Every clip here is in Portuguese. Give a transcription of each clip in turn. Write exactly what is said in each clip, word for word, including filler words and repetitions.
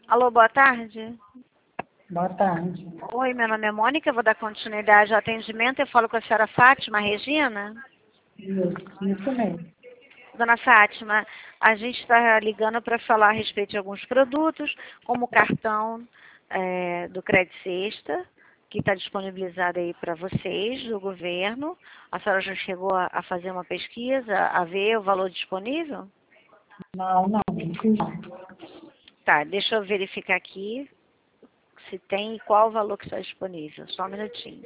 Alô, boa tarde. Boa tarde. Oi, meu nome é Mônica, eu vou dar continuidade ao atendimento. Eu falo com a senhora Fátima Regina. Isso, isso mesmo. Dona Fátima, a gente está ligando para falar a respeito de alguns produtos, como o cartão é, do Crédito Sexta, que está disponibilizado aí para vocês, do governo. A senhora já chegou a, a fazer uma pesquisa, a ver o valor disponível? Não, não, não. Tá, deixa eu verificar aqui se tem e qual o valor que está disponível. Só um minutinho.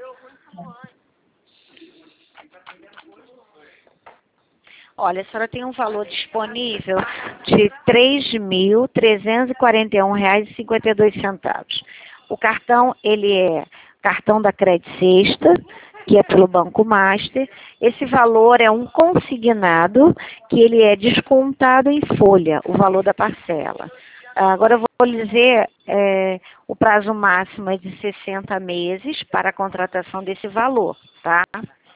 Olha, a senhora tem um valor disponível de três mil trezentos e quarenta e um reais e cinquenta e dois centavos. O cartão, ele é cartão da Crédito Sexta, que é pelo Banco Master. Esse valor é um consignado, que ele é descontado em folha, o valor da parcela. Agora eu vou lhe dizer, é, o prazo máximo é de sessenta meses para a contratação desse valor, tá?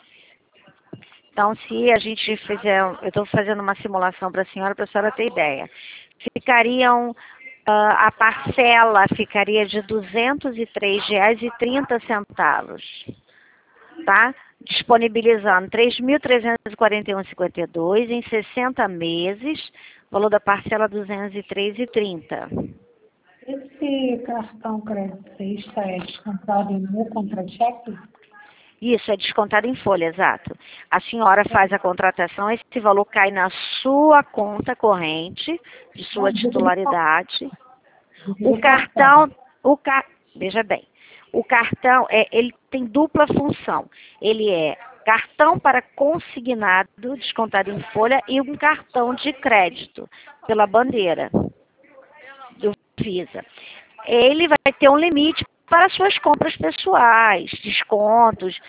Então, se a gente fizer, eu estou fazendo uma simulação para a senhora, para a senhora ter ideia. Ficariam, uh, a parcela ficaria de duzentos e três reais e trinta centavos, tá? Disponibilizando três mil trezentos e quarenta e um reais e cinquenta e dois em sessenta meses, valor da parcela duzentos e três reais e trinta centavos. Esse cartão crédito sexta é descontado no contra-cheque? Isso, é descontado em folha, exato. A senhora faz a contratação, esse valor cai na sua conta corrente, de sua titularidade. O cartão, o ca... veja bem, o cartão, é, ele tem dupla função. Ele é cartão para consignado, descontado em folha, e um cartão de crédito, pela bandeira do Visa. Ele vai ter um limite para suas compras pessoais, descontos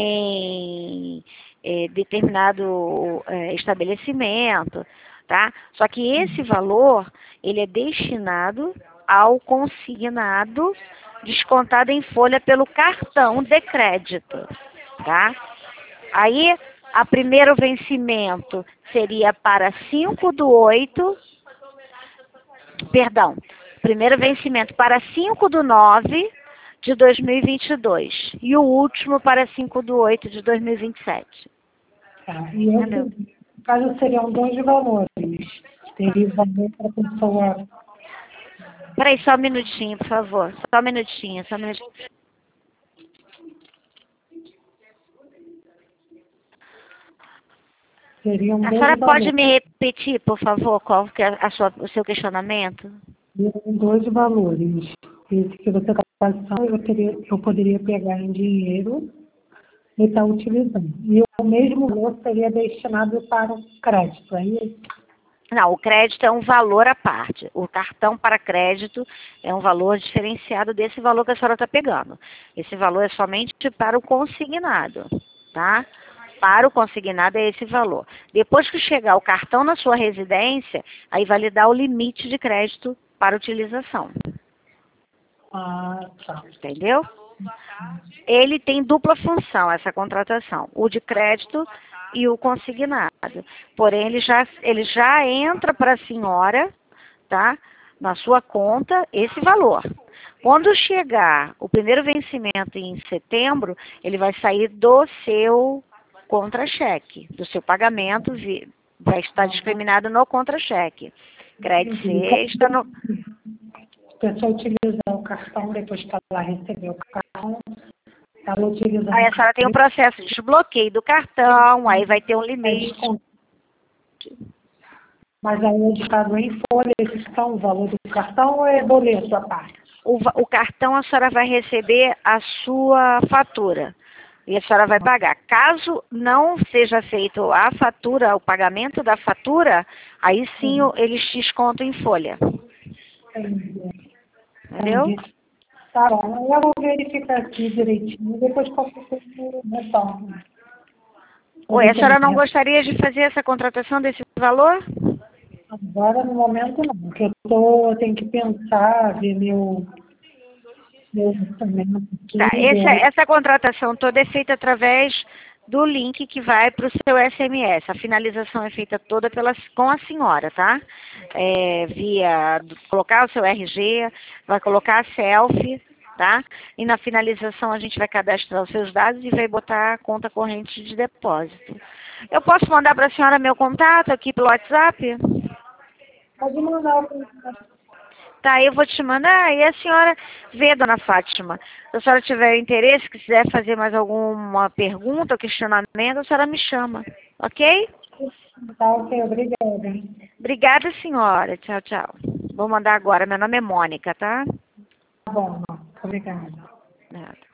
em é, determinado é, estabelecimento, tá? Só que esse valor, ele é destinado ao consignado descontado em folha pelo cartão de crédito, tá? Aí, a primeiro vencimento seria para cinco do oito, perdão, primeiro vencimento para cinco do nove de dois mil e vinte e dois e o último para cinco do oito de dois mil e vinte e sete. Tá. E esse, no caso, seriam dois valores. Teria o valor para a pessoa... Peraí, só um minutinho, por favor. Só um minutinho, só um minutinho. Seriam A dois senhora valores. pode me repetir, por favor, qual que é a sua, o seu questionamento? Seriam dois valores. Esse que você está passando, eu, teria, eu poderia pegar em dinheiro e estar utilizando. E o mesmo valor seria destinado para o crédito, é isso? Não, o crédito é um valor à parte. O cartão para crédito é um valor diferenciado desse valor que a senhora está pegando. Esse valor é somente para o consignado, tá? Para o consignado é esse valor. Depois que chegar o cartão na sua residência, aí vai lhe dar o limite de crédito para utilização. Ah, tá. Entendeu? Ele tem dupla função, essa contratação. O de crédito e o consignado. Porém, ele já, ele já entra para a senhora, tá? Na sua conta, esse valor. Quando chegar o primeiro vencimento em setembro, ele vai sair do seu contra-cheque, do seu pagamento, vai estar discriminado no contra-cheque. Crédito sexta, no... A pessoa utiliza o cartão, depois que ela recebeu o cartão, ela utiliza... Aí a senhora tem o processo de desbloqueio do cartão, aí vai ter um limite. Mas aí é descontado em folha, esse são o valor do cartão ou é boleto à parte? O, o cartão a senhora vai receber a sua fatura. E a senhora vai pagar. Caso não seja feito a fatura, o pagamento da fatura, aí sim Uhum. eles descontam em folha. Entendi. Entendeu? Entendi. Tá bom, eu vou verificar aqui direitinho, depois qualquer coisa eu retorno. Oi, a senhora não gostaria de fazer essa contratação desse valor? Agora, no momento, não, porque eu, tô, eu tenho que pensar, ver meu, meu orçamento. Tá, essa, essa contratação toda é feita através do link que vai para o seu S M S. A finalização é feita toda pela, com a senhora, tá? É, via colocar o seu R G, vai colocar a selfie, tá? E na finalização a gente vai cadastrar os seus dados e vai botar a conta corrente de depósito. Eu posso mandar para a senhora meu contato aqui pelo WhatsApp? Pode mandar o contato. Tá, eu vou te mandar e a senhora vê, dona Fátima. Se a senhora tiver interesse, quiser fazer mais alguma pergunta ou questionamento, a senhora me chama, ok? Tá, ok, obrigada. Obrigada, senhora. Tchau, tchau. Vou mandar agora. Meu nome é Mônica, tá? Tá bom, obrigada. Nada.